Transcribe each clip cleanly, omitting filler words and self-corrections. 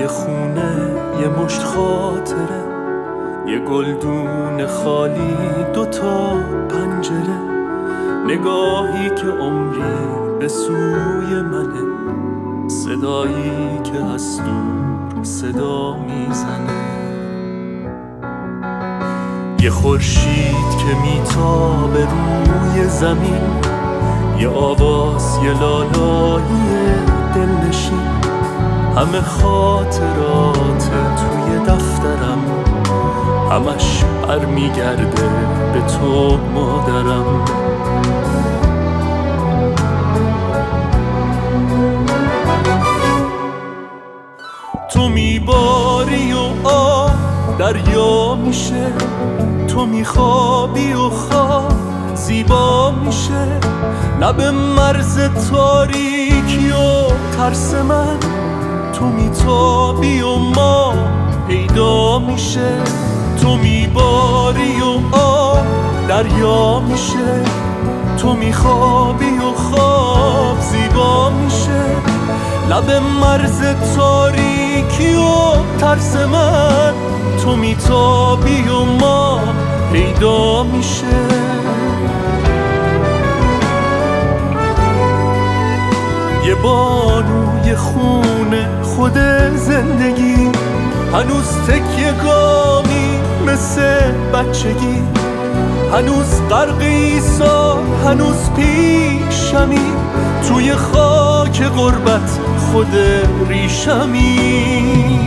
یه خونه، یه مشت خاطره، یه گلدون خالی، دوتا پنجره، نگاهی که عمری به سوی منه، صدایی که از دور صدا میزنه. یه خورشید که میتابه روی زمین، یه آواز، یه لالایی دلنشین، همه خاطرات توی دفترم، همش برمیگرده به تو مادرم. تو میباری و آب دریا میشه، تو میخوابی و خواب زیبا میشه، لب مرز تاریکی و ترس من، تو میتابی و ما پیدا میشه. تو میباری و آب دریا میشه، تو میخوابی و خواب زیبا میشه، لب مرز تاریکی و ترس من، تو میتابی و ما پیدا میشه. یه بانو، یه خونه، خود زندگی، هنوز تکیه گامی مثل بچگی، هنوز غرق ایثار، هنوز پیشمی، توی خاک غربت خود ریشمی.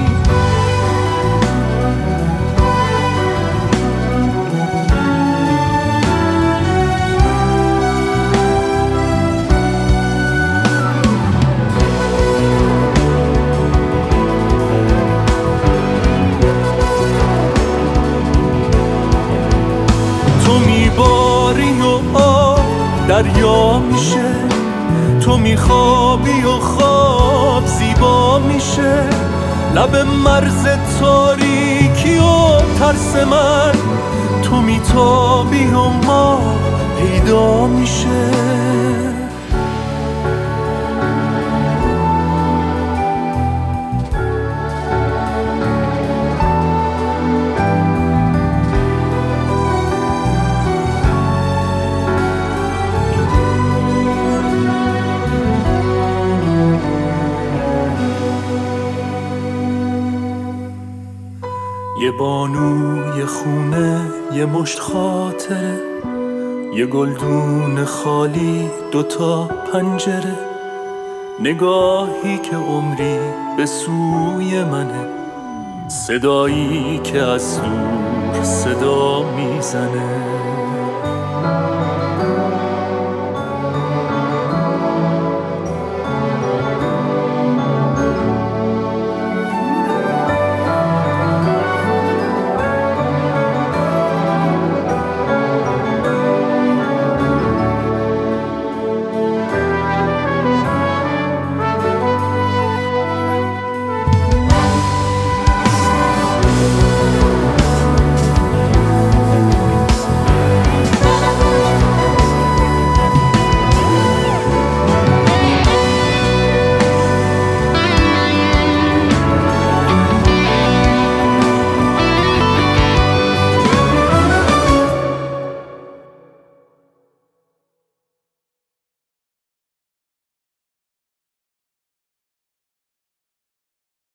تو میباری و آب دریا میشه، تو میخوابی و خواب زیبا میشه، لب مرز تاریکی و ترس من، تو میتابی و ما پیدا میشه. یه بانو، یه خونه، یه مشت خاطره، یه گلدون خالی، دوتا پنجره، نگاهی که عمری به سوی منه، صدایی که از دور صدا میزنه.